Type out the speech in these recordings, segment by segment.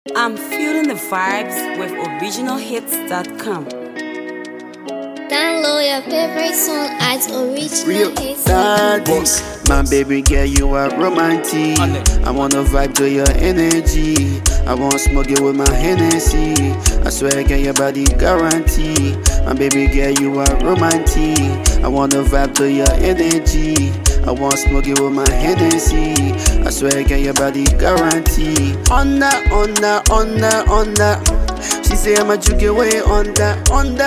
I'm feeling the vibes with originalhits.com. Download your favorite song at Real originalhits.com. My baby girl, you are romantic. I wanna vibe to your energy. I wanna smoke you with my Hennessy. I swear, girl, your body guarantee. My baby girl, you are romantic. I wanna vibe to your energy. I wanna smoke you with my Hennessy. I swear, girl, your body guarantee. On that. She say I'ma juke your way on that.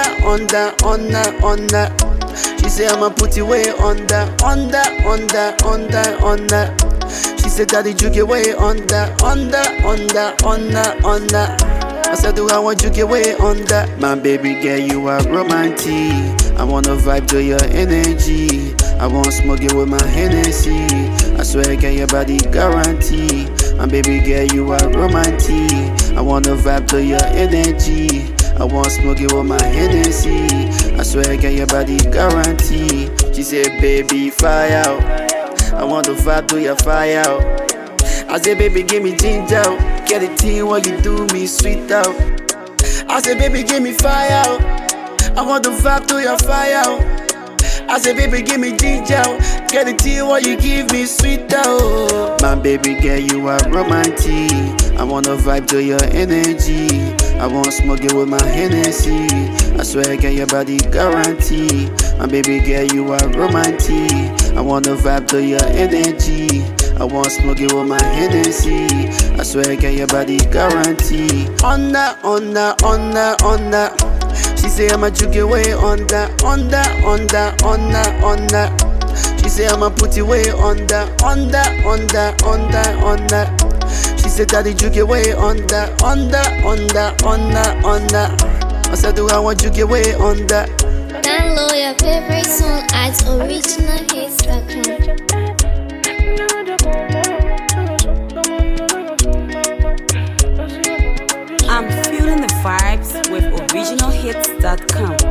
She say I'ma put you way on that. She said daddy juke your way on that. I said do I want juke your way on that. My baby girl, you are romantic. I wanna vibe to your energy. I wanna smoke you with my Hennessy. I swear, girl, your body guarantee. My baby girl, you are romantic. I wanna vibe to your energy. I wanna smoke you with my Hennessy. I swear, girl, your body guarantee. She said, baby, fire out. I want to vibe to your fire out. I said, baby, give me ginger out. Get the thing while you do me sweet out. I said, baby, give me fire out. I want to vibe to your fire out. I said, baby, give me ginger out. Get the tea while you give me sweet out. My baby girl, you are romantic. I wanna vibe to your energy. I wanna smoke you with my Hennessy. I swear, girl, your body guarantee. My baby girl, you are romantic. I wanna vibe to your energy. I wanna smoke you with my Hennessy. I swear, girl, your body guarantee. On that. She say I'ma juke your way on that. She say I'ma put you way on that. She said daddy juke your way on that. I said do I want juke your way on that. Download your favorite song at originalhits.com. I'm feeling the vibes with originalhits.com.